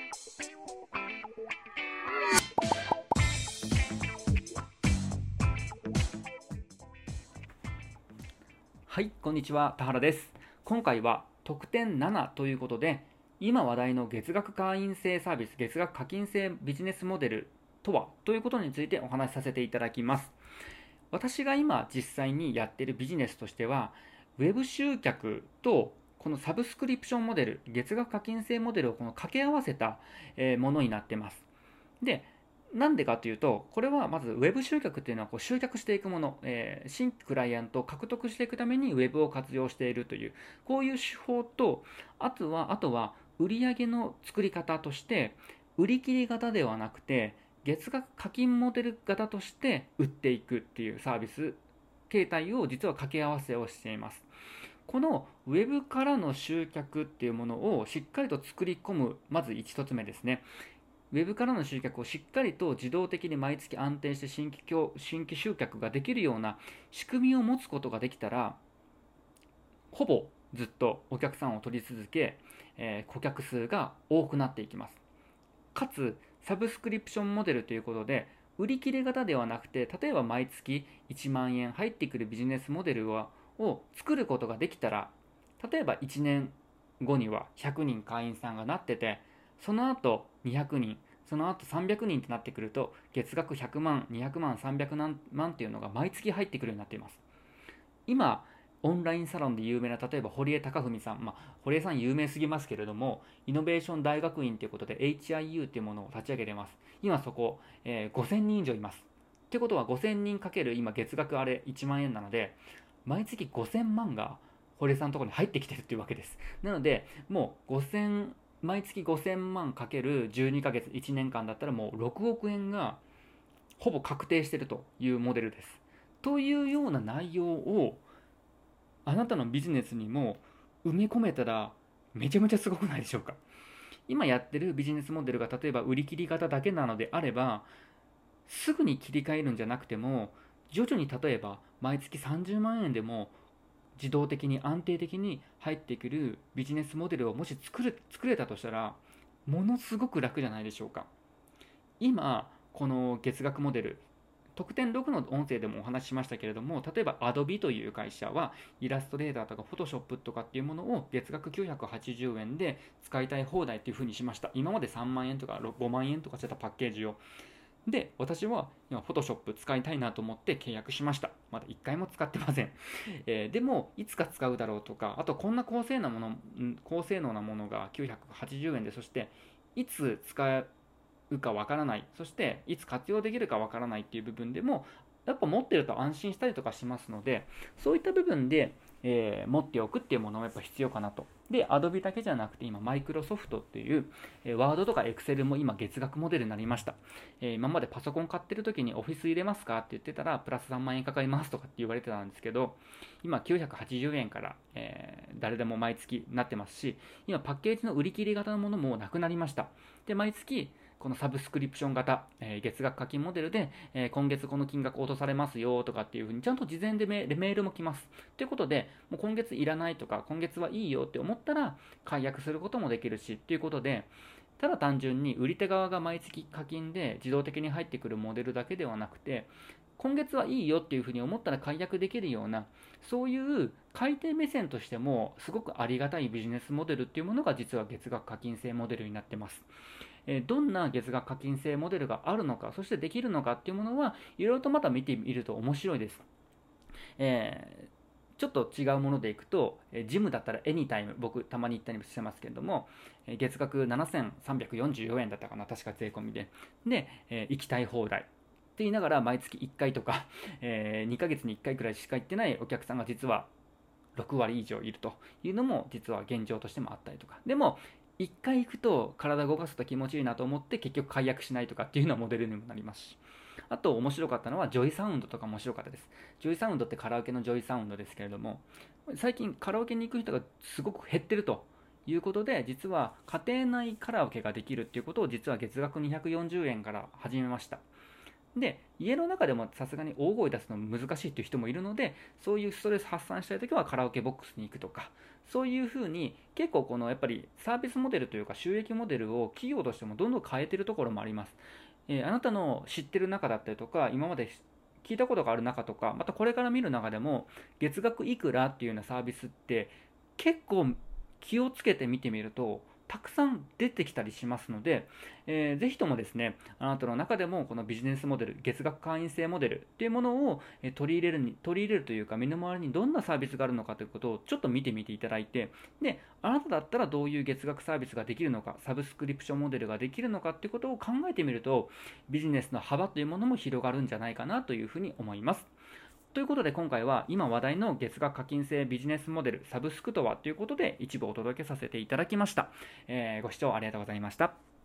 はい、こんにちは、田原です。今回は特典7ということで、今話題の月額会員制サービス、月額課金制ビジネスモデルとはということについてお話しさせていただきます。私が今実際にやっているビジネスとしては、ウェブ集客とこのサブスクリプションモデル、月額課金制モデルを掛け合わせたものになっています。で、なんでかというと、これはまずウェブ集客っていうのは集客していくもの、新クライアントを獲得していくためにウェブを活用しているという、こういう手法と、あとは売上の作り方として、売り切り型ではなくて、月額課金モデル型として売っていくっていうサービス形態を実は掛け合わせをしています。このウェブからの集客っていうものをしっかりと作り込む、まず一つ目ですね。ウェブからの集客をしっかりと自動的に毎月安定して新規集客ができるような仕組みを持つことができたら、ほぼずっとお客さんを取り続け、顧客数が多くなっていきます。かつ、サブスクリプションモデルということで、売り切れ型ではなくて、例えば毎月1万円入ってくるビジネスモデルを作ることができたら、例えば1年後には100人会員さんがなってて、その後200人、その後300人となってくると、月額100万、200万、300万っていうのが毎月入ってくるようになっています。今、オンラインサロンで有名な、例えば堀江貴文さん、堀江さん有名すぎますけれども、イノベーション大学院ということで HIU というものを立ち上げています。今そこ、5000人以上います。ってことは5000人かける今月額あれ1万円なので、毎月5000万が堀江さんのところに入ってきてるっていうわけです。なので、もう毎月5000万かける12ヶ月、1年間だったらもう6億円がほぼ確定しているというモデルです。というような内容をあなたのビジネスにも埋め込めたらめちゃめちゃすごくないでしょうか。今やってるビジネスモデルが例えば売り切り型だけなのであれば、すぐに切り替えるんじゃなくても、徐々に例えば毎月30万円でも自動的に安定的に入ってくるビジネスモデルをもし作れたとしたら、ものすごく楽じゃないでしょうか。今この月額モデル、特典6の音声でもお話ししましたけれども、例えば Adobe という会社はイラストレーターとか Photoshop とかっていうものを月額980円で使いたい放題っていう風にしました。今まで3万円とか5万円とかしてたパッケージを。で、私は今 Photoshop 使いたいなと思って契約しました。まだ1回も使ってません。でも、いつか使うだろうとか、あとこんな高性能なものが980円で、そしていつ使うかわからない、そしていつ活用できるかわからないっていう部分でも、やっぱ持ってると安心したりとかしますので、そういった部分で、持っておくっていうものもやっぱ必要かなと。で、Adobe だけじゃなくて今、マイクロソフトっていう、ワードとか Excel も今月額モデルになりました。今までパソコン買ってる時にオフィス入れますかって言ってたら、プラス3万円かかりますとかって言われてたんですけど、今980円から、誰でも毎月なってますし、今パッケージの売り切り型のものもなくなりました。で、毎月、このサブスクリプション型、月額課金モデルで、今月この金額落とされますよとかっていうふうにちゃんと事前でメールも来ます。ということで、もう今月いらないとか、今月はいいよって思ったら解約することもできるしっていうことで、ただ単純に売り手側が毎月課金で自動的に入ってくるモデルだけではなくて、今月はいいよっていうふうに思ったら解約できるような、そういう買い手目線としてもすごくありがたいビジネスモデルっていうものが実は月額課金制モデルになってます。どんな月額課金制モデルがあるのか、そしてできるのかっていうものは、いろいろとまた見てみると面白いです。ちょっと違うものでいくと、ジムだったらエニタイム、僕たまに行ったりしてますけれども、月額7344円だったかな、確か税込みで。で、行きたい放題。って言いながら毎月1回とか、2ヶ月に1回くらいしか行ってないお客さんが実は6割以上いるというのも実は現状としてもあったりとか。でも、1回行くと体動かすと気持ちいいなと思って結局解約しないとかっていうようなモデルにもなりますし。あと面白かったのはジョイサウンドとか面白かったです。ジョイサウンドってカラオケのジョイサウンドですけれども、最近カラオケに行く人がすごく減ってるということで、実は家庭内カラオケができるっていうことを実は月額240円から始めました。 で、家の中でもさすがに大声出すの難しいっていう人もいるので、そういうストレス発散したいときはカラオケボックスに行くとか、そういうふうに結構やっぱりサービスモデルというか収益モデルを企業としてもどんどん変えているところもあります。あなたの知ってる中だったりとか、今まで聞いたことがある中とか、またこれから見る中でも、月額いくらっていうようなサービスって結構気をつけて見てみると、たくさん出てきたりしますので、ぜひともですね、あなたの中でもこのビジネスモデル、月額会員制モデルっていうものを取り入れるというか、身の回りにどんなサービスがあるのかということをちょっと見てみていただいて、で、あなただったらどういう月額サービスができるのか、サブスクリプションモデルができるのかっていうことを考えてみると、ビジネスの幅というものも広がるんじゃないかなというふうに思います。ということで今回は今話題の月額課金制ビジネスモデルサブスクとはということで一部お届けさせていただきました。ご視聴ありがとうございました。